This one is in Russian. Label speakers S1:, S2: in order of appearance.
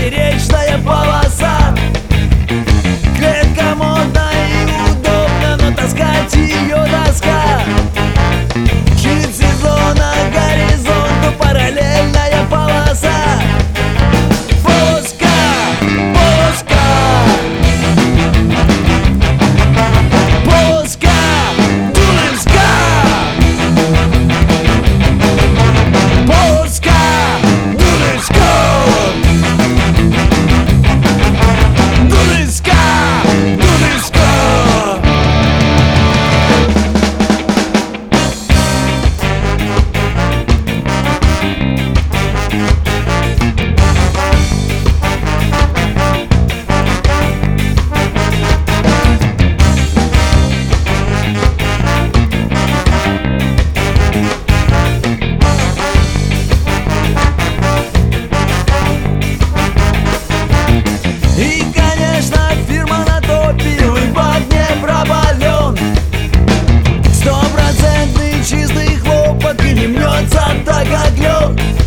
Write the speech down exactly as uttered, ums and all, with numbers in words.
S1: поперечная полоса. Клетка модна и удобна, но таскать ее доска. Чипсы зона, горизонту параллельная полоса. Полоска, полоска, полоска, Дулинска. Полоска, Дулинска. Дулинска, Дулинска. И, конечно, фирма на топе, рыбак не пропален. Стопроцентный чистый хлопок и не мнется так, как лед.